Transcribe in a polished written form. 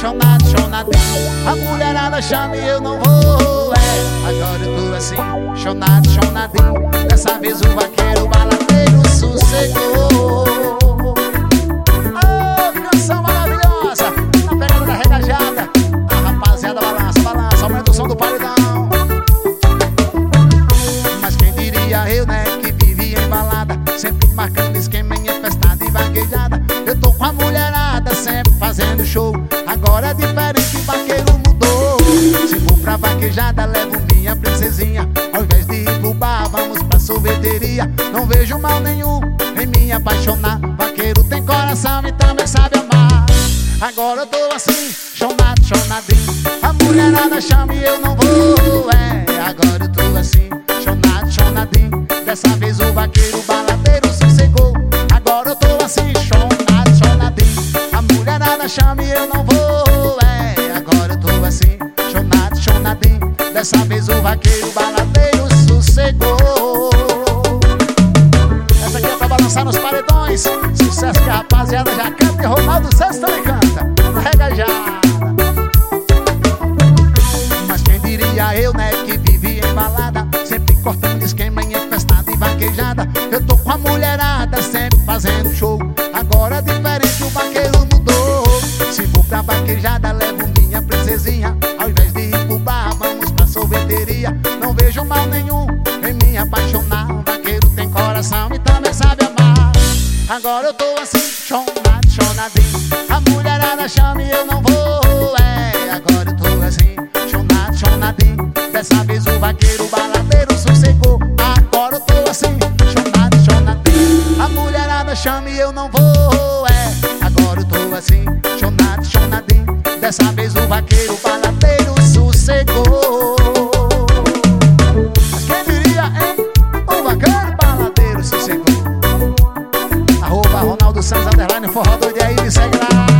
chonado, chonadinho. A mulherada chama e eu não vou, agora eu tô assim, chonado, chonadinho. Dessa vez o vaqueiro baladeiro sossegou. Oh, canção maravilhosa, na pegada da regajada. A rapaziada balança, balança, aumenta o som do paredão. Mas quem diria eu, né, que vivia embalada, sempre marcando esquema em festada e vaquejada. Eu tô com a mulherada sempre fazendo show. Agora é diferente, vaqueiro mudou. Se for pra vaquejada, levo minha princesinha. Ao invés de ir pro bar, vamos pra sorveteria. Não vejo mal nenhum em me apaixonar. Vaqueiro tem coração e também sabe amar. Agora eu tô assim, chonado, chonadinho. A mulherada chama e eu não vou, agora eu tô assim, chonado, chonadinho. Dessa vez o vaqueiro baladeiro sossegou. Agora eu tô assim, chonado, chonadinho. A mulherada chama e eu não vou, agora eu tô assim, chonado, chonadinho. Dessa vez o vaqueiro baladeiro sossegou. Essa aqui é pra balançar nos paredões. Sucesso que a rapaziada já canta e Ronaldo Santos também canta. Regajada. Mas quem diria eu, né, que vivia embalada, sempre cortando esquema em festada e vaquejada. Eu tô com a mulherada sempre fazendo show. Agora é diferente, o vaqueiro mudou. Se for pra vaquejada, levo minha princesinha. Ao invés de ir pro bar, vamos pra sorveteria. Não vejo mal nenhum em me apaixonar. Vaqueiro tem coração e também sabe amar. Agora eu tô assim, chonado, chonadinho. A mulherada chama e eu não vou, agora eu tô assim, chonado, chonadinho. Dessa vez o vaqueiro baladeiro sossegou. Agora eu tô assim, chonado, chonadinho. A mulherada chama e eu não vou, agora eu tô assim, chonado, chonadinho. Dessa vez o vaqueiro baladeiro sossegou. Mas quem diria, hein? O vaqueiro baladeiro sossegou. @Ronaldo Santos _ forró doido aí, segue lá.